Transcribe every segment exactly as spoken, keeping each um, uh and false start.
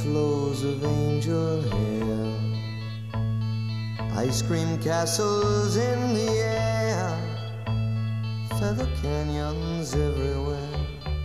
flows of angel hair, ice cream castles in the air, feather canyons everywhere.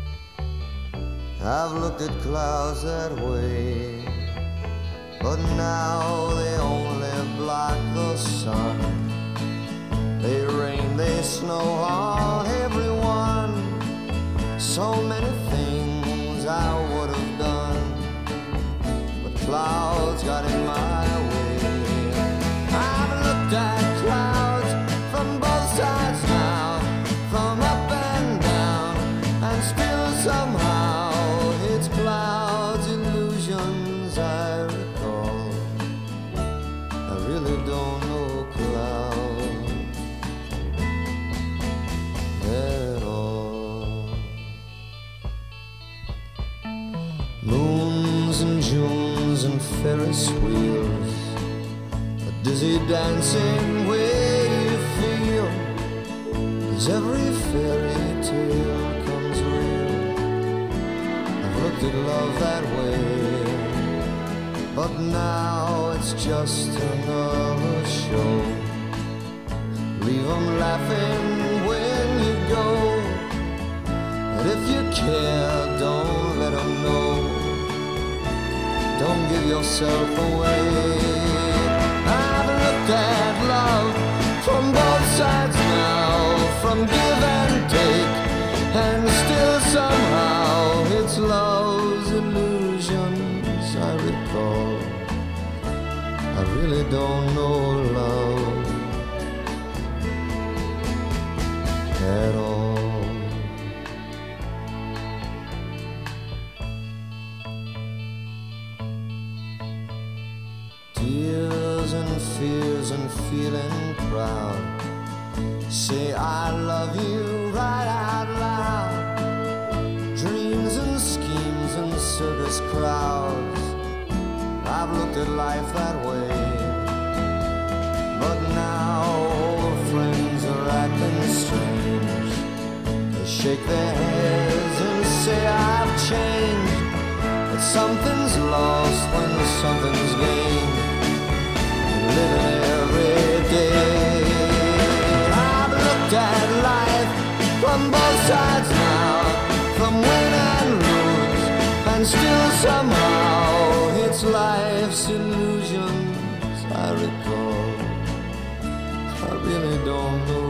I've looked at clouds that way, but now they only block the sun. They rain, they snow on everyone. So many things I would have done, but clouds got in my way. I've looked at clouds from both sides now, from up and down, and still somehow it's clouds, illusions I recall. I really don't know clouds at all. Moons and Junes and Ferris wheels, a dizzy dancing way you feel, as every fairy tale comes real. I've looked at love that way, but now it's just another show. Leave 'em laughing when you go, but if you care, don't let 'em know. Don't give yourself away. I've looked at love from both sides now, from give and take, and still somehow it's love's illusions I recall. I really don't know love at all. Tears and fears and feeling proud, say I love you right out loud. Dreams and schemes and circus crowds, I've looked at life that way, but now old friends are acting strange. They shake their heads and say I've changed, but something's lost when something's gained. Living every day. I've looked at life from both sides now, from win and lose, and still somehow it's life's illusions I recall. I really don't know